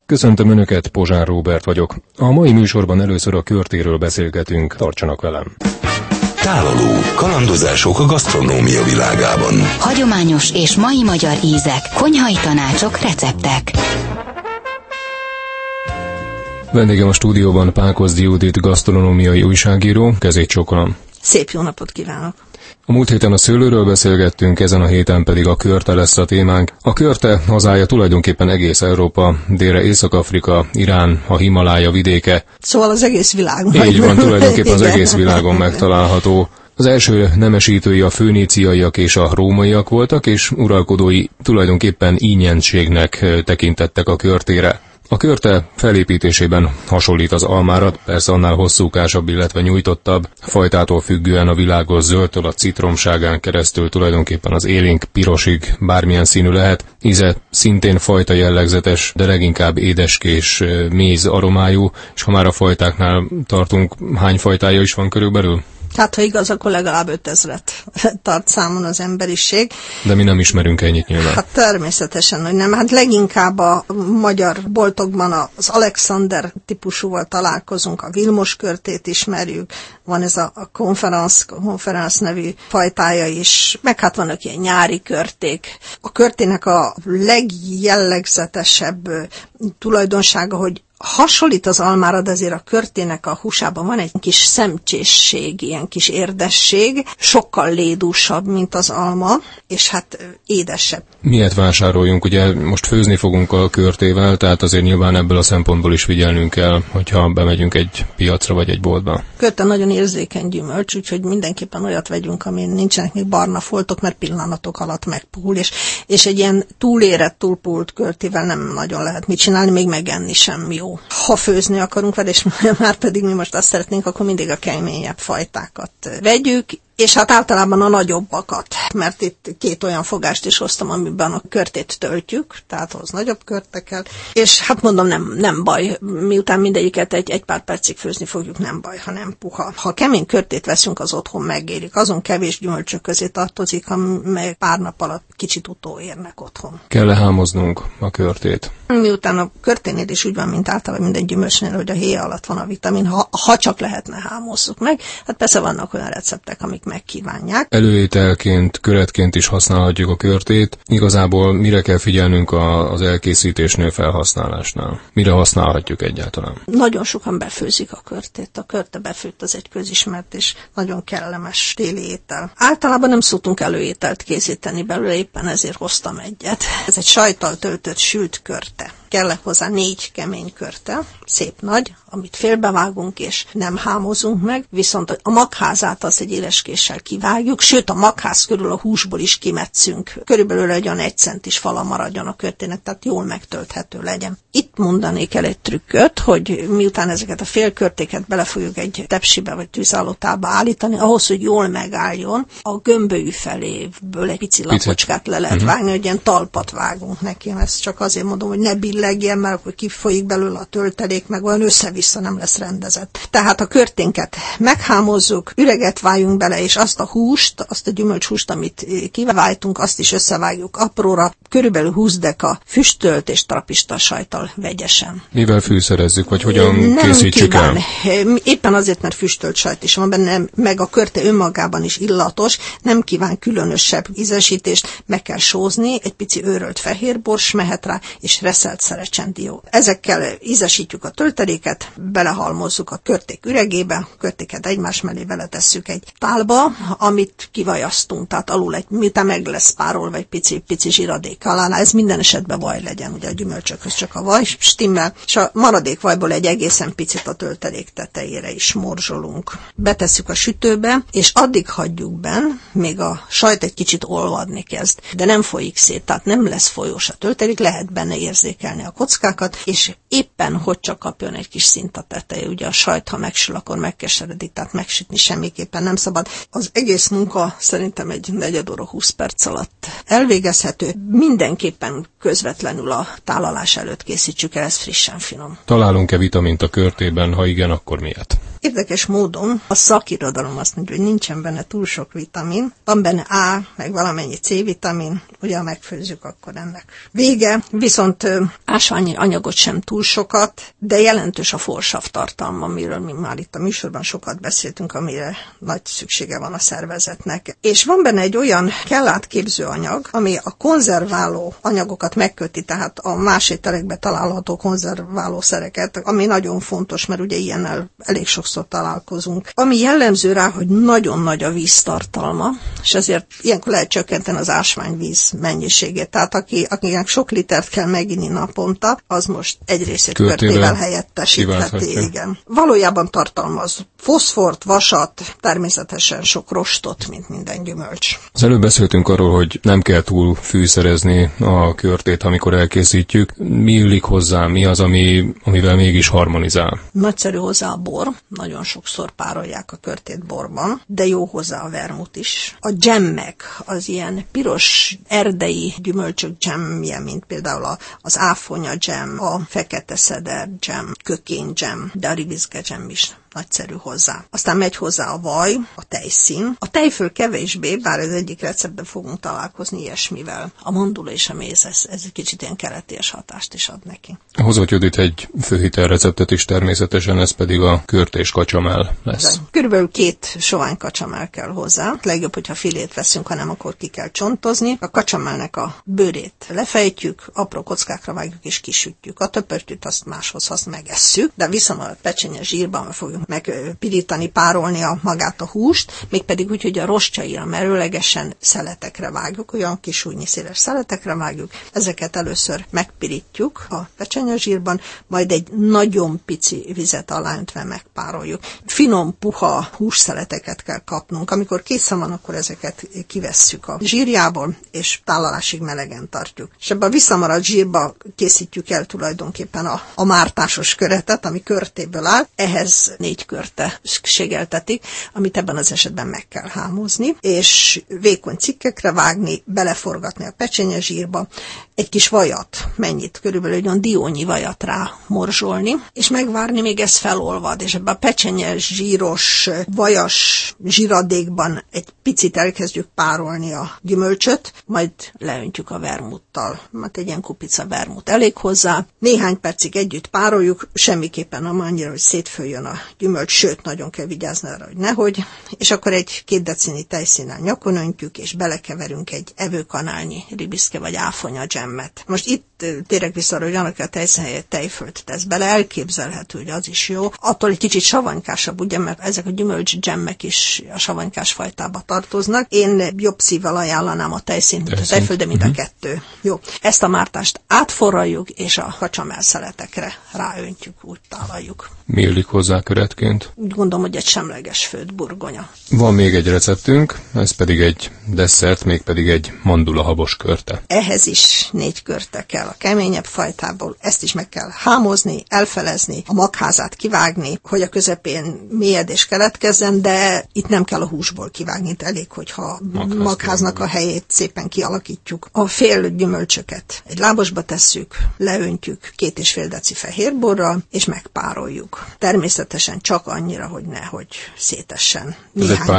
Köszöntöm Önöket, Pozsár Róbert vagyok. A mai műsorban először a körtéről beszélgetünk, tartsanak velem. Tálaló. Kalandozások a gasztronómia világában. Hagyományos és mai magyar ízek, konyhai tanácsok, receptek. Vendégem a stúdióban Pákozdi Judit, gasztronómiai újságíró, kezét csókolom. Szép jó napot kívánok! A múlt héten a szőlőről beszélgettünk, ezen a héten pedig a körte lesz a témánk. A körte hazája tulajdonképpen egész Európa, délre Észak-Afrika, Irán, a Himalája vidéke. Szóval az egész világon. Így van, tulajdonképpen az egész világon megtalálható. Az első nemesítői a föníciaiak és a rómaiak voltak, és uralkodói tulajdonképpen ínyenségnek tekintettek a körtére. A körte felépítésében hasonlít az almára, persze annál hosszúkásabb, illetve nyújtottabb, fajtától függően a világos zöldtől a citromságán keresztül tulajdonképpen az élénk pirosig bármilyen színű lehet. Íze szintén fajta jellegzetes, de leginkább édeskés, méz aromájú, és ha már a fajtáknál tartunk, hány fajtája is van körülbelül? Hát, ha igaz, akkor legalább 5000-et tart számon az emberiség. De mi nem ismerünk ennyit nyilván. Hát természetesen, hogy nem. Hát leginkább a magyar boltokban az Alexander típusúval találkozunk, a Vilmos körtét ismerjük, van ez a konferenc nevű fajtája is, meg hát vannak ilyen nyári körték. A körtének a legjellegzetesebb tulajdonsága, hogy hasonlít az almára, de azért a körtének a húsában van egy kis szemcsésség, ilyen kis érdesség, sokkal lédúsabb, mint az alma, és hát édesebb. Miért vásároljunk? Ugye most főzni fogunk a körtével, tehát azért nyilván ebből a szempontból is figyelnünk kell, hogyha bemegyünk egy piacra vagy egy boltba. Körte nagyon érzékeny gyümölcs, úgyhogy mindenképpen olyat vegyünk, amin nincsenek még barna foltok, mert pillanatok alatt megpuhul, és egy ilyen túlérett, túlpult körtével nem nagyon lehet mit csinálni, még megenni sem jó. Ha főzni akarunk vele, és már pedig mi most azt szeretnénk, akkor mindig a keményebb fajtákat vegyük, és hát általában a nagyobbakat, mert itt két olyan fogást is hoztam, amiben a körtét töltjük, tehát ahhoz nagyobb körte kell, és hát mondom, nem baj, miután mindegyiket egy pár percig főzni fogjuk, nem baj, ha nem puha. Ha kemény körtét veszünk, az otthon megérik, azon kevés gyümölcsök közé tartozik, amely pár nap alatt kicsit utóérnek otthon. Kell hámoznunk a körtét? Miután a körténél is úgy van, mint általában minden gyümölcsnél, hogy a héja alatt van a vitamin, ha csak lehetne, hámozzuk meg. Hát persze vannak olyan receptek, amik megkívánják. Előételként, köretként is használhatjuk a körtét. Igazából mire kell figyelnünk az elkészítésnél, felhasználásnál? Mire használhatjuk egyáltalán? Nagyon sokan befőzik a körtét. A körte befőtt az egy közismert és nagyon kellemes téli étel. Általában nem szoktunk előételt készíteni belőle, éppen ezért hoztam egyet. Ez egy sajttal töltött sült körte. Kellett hozzá 4 kemény körte, szép nagy, amit félbevágunk és nem hámozunk meg, viszont a magházát az egy éleskéssel kivágjuk, sőt a magház körül a húsból is kimetszünk. Körülbelül egy olyan 1 centis fala maradjon a körtének, tehát jól megtölthető legyen. Itt mondanék el egy trükköt, hogy miután ezeket a félkörtéket bele fogjuk egy tepsibe vagy tűzállótába állítani, ahhoz, hogy jól megálljon, a gömbölyű feléből egy pici lapocskát le lehet vágni, hogy ilyen talpat vágunk neki. Ezt csak azért mondom, hogy ne billegjen, mert akkor kifolyik belőle a töltelék, meg olyan össze-vissza nem lesz rendezett. Tehát a körténket meghámozzuk, üreget váljunk bele, és azt a húst, azt a gyümölcshúst, amit kivájtunk, azt is összevágjuk apróra, körülbelül 20 deka füstölt és trapista sajttal vegyesen. Mivel fűszerezzük, vagy hogyan készítsük el? Éppen azért, mert füstölt sajt is van benne, meg a körte önmagában is illatos, nem kíván különösebb ízesítést, meg kell sózni, egy pici őrölt fehérbors mehet rá, és reszelt szerecsendió. Ezekkel ízesítjük a tölteléket, belehalmozzuk a körték üregébe, a körtéket egymás mellé beletesszük egy tálba, amit kivajasztunk, tehát alul miután meg lesz párolva egy pici zsiradék alá, ez minden esetben vaj legyen, ugye a gyümölcsökhöz csak a vaj stimmel, és a maradék vajból egy egészen picit a töltelék tetejére is morzsolunk. Betesszük a sütőbe, és addig hagyjuk benn, még a sajt egy kicsit olvadni kezd, de nem folyik szét, tehát nem lesz folyós a töltelék, lehet benne érzékelni a kockákat, és éppen hogy csak kapjon egy kis szint a teteje, ugye a sajt, ha megsül, akkor megkeseredik, tehát megsütni semmiképpen nem szabad. Az egész munka szerintem egy 4 óra 20 perc alatt elvégezhető. Mindenképpen közvetlenül a tálalás előtt készítsük el, ez frissen finom. Találunk-e vitamint a körtében, ha igen, akkor miért? Érdekes módon a szakirodalom azt mondja, hogy nincsen benne túl sok vitamin, van benne A, meg valamennyi C-vitamin, ugye ha megfőzzük, akkor ennek vége. Viszont ásványi anyagot sem túl sokat, de jelentős a forsav tartalma, amiről mi már itt a műsorban sokat beszéltünk, amire nagy szüksége van a szervezetnek. És van benne egy olyan kellátképző anyag, ami a konzerváló anyagokat megköti, tehát a más ételekben található konzerváló szereket, ami nagyon fontos, mert ugye ilyennel elég sokszor találkozunk. Ami jellemző rá, hogy nagyon nagy a víztartalma, és ezért ilyenkor lehet csökkenteni az ásványvíz mennyiségét. Tehát akinek sok litert kell meginni naponta, az most egy részét körtével helyettesítheti. Igen. Valójában tartalmaz foszfort, vasat, természetesen sok rostot, mint minden gyümölcs. Az előbb beszéltünk arról, hogy nem kell túl fűszerezni a körtét, amikor elkészítjük. Mi illik hozzá, mi az, amivel mégis harmonizál? Nagyszerű hozzá a bor, nagyon sokszor párolják a körtét borban, de jó hozzá a vermut is. A dzsemmek, az ilyen piros erdei gyümölcsök dzsemmje, mint például az áfonya dzsem, a fekete szeder dzsem, kökény dzsem, de a ribiszke dzsem is nagyszerű hozzá. Aztán megy hozzá a vaj, a tejszín. A tejföl kevésbé, bár az egyik receptben fogunk találkozni ilyesmivel. A mandula és a méz, ez egy kicsit ilyen keleties hatást is ad neki. Hozott Judit egy főhitel receptet is természetesen, ez pedig a körtés kacsamell lesz. Körülbelül 2 sovány kacsamell kell hozzá. Legjobb, hogyha filét veszünk, hanem akkor ki kell csontozni. A kacsamellnek a bőrét lefejtjük, apró kockákra vágjuk és kisütjük. A töpörtűt azt máshoz megesszük, de viszont a pecsenye zsírban fogjuk megpirítani, párolni magát a húst, mégpedig úgy, hogy a rostjaira merőlegesen szeletekre vágjuk, olyan kis újnyi széles szeletekre vágjuk, ezeket először megpirítjuk a pecsenyezsírban, majd egy nagyon pici vizet aláöntve megpároljuk. Finom, puha hússzeleteket kell kapnunk. Amikor készen van, akkor ezeket kivesszük a zsírjából, és tálalásig melegen tartjuk. És ebben a visszamaradt zsírba készítjük el tulajdonképpen a mártásos köretet, ami körtéből áll. Ehhez 4 körte ségeltetik, amit ebben az esetben meg kell hámozni, és vékony cikkekre vágni, beleforgatni a pecsenyezsírba, egy kis vajat, mennyit, körülbelül egy olyan diónyi vajat rá morzsolni, és megvárni, még ez felolvad, és ebben a pecsenyezsíros, vajas zsíradékban egy picit elkezdjük párolni a gyümölcsöt, majd leöntjük a vermuttal. Hát egy ilyen kupica vermut elég hozzá. Néhány percig együtt pároljuk, semmiképpen nem annyira, hogy szétfőjön a gyümölcs, sőt, nagyon kell vigyázni arra, hogy nehogy, és akkor egy 2 decilnyi tejszínnel nyakon öntjük, és belekeverünk egy evőkanálnyi ribiszke vagy áfonya dzsemmet. Most itt térek vissza arra, hogy annak a tejszín helyett tejfölt tesz bele, elképzelhető, hogy az is jó. Attól egy kicsit savanykásabb, ugye, mert ezek a gyümölcs dzsemmek is a savanykás fajtába tartoznak. Én jobb szívvel ajánlanám a tejszínt, mint a tejföld, de mind a kettő. Jó. Ezt a mártást átforraljuk, és a kacsamell szeletekre ráöntjük, úgy tálaljuk. Mi illik hozzá köretként? Úgy gondolom, hogy egy semleges főtt burgonya. Van még egy receptünk, ez pedig egy desszert, mégpedig egy mandulahabos körte. Ehhez is 4 körte kell a keményebb fajtából, ezt is meg kell hámozni, elfelezni, a magházát kivágni, hogy a közepén mélyedés keletkezzen, de itt nem kell a húsból kivágni, itt elég, hogyha magháznak a helyét szépen kialakítjuk. A fél gyümölcsöket egy lábosba tesszük, leöntjük 2,5 deci fehérborral, és megpároljuk. Természetesen csak annyira, hogy nehogy szétessen. Néhány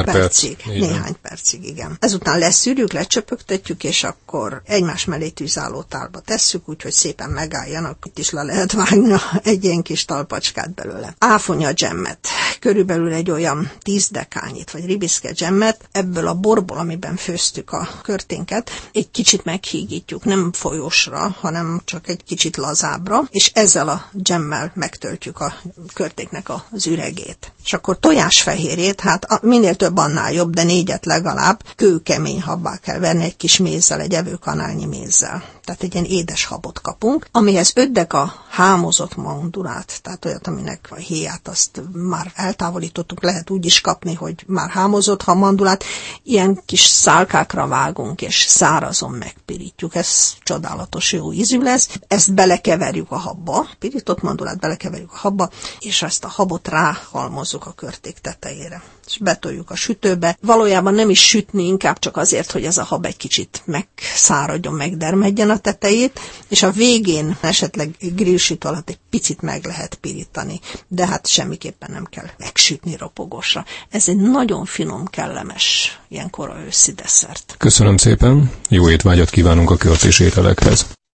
percig, igen. Ezután leszűrjük, lecsöpögtetjük, és akkor egymás mellé tűzálló tálba tesszük, úgyhogy szépen megálljanak. Itt is le lehet vágni egy ilyen kis talpacskát belőle. Áfonya dzsemmet, körülbelül egy olyan 10 dekányit, vagy ribiszke dzsemmet, ebből a borból, amiben főztük a körténket, egy kicsit meghígítjuk, nem folyósra, hanem csak egy kicsit lazábbra, és ezzel a dzsemmel megtöltjük a körtéknek az üregét. És akkor tojásfehérjét, hát minél több, annál jobb, de 4 legalább, kőkemény habbá kell venni egy kis mézzel, egy evőkanálnyi mézzel. Tehát egy ilyen édes habot kapunk, amihez 5 deka hámozott mandulát, tehát olyat, aminek a héját azt már eltávolítottuk, lehet úgy is kapni, hogy már hámozott mandulát, ilyen kis szálkákra vágunk, és szárazon megpirítjuk. Ez csodálatos jó ízű lesz. Ezt belekeverjük a habba, pirított mandulát belekeverjük a habba, és ezt a habot ráhalmozzuk a körték tetejére. és betoljuk a sütőbe. Valójában nem is sütni, inkább csak azért, hogy ez a hab egy kicsit megszáradjon, megdermedjen a tetejét, és a végén esetleg grillsütő alatt egy picit meg lehet pirítani, de hát semmiképpen nem kell megsütni ropogósra. Ez egy nagyon finom, kellemes, ilyen kora őszi desszert. Köszönöm szépen, jó étvágyat kívánunk a körtés ételekhez.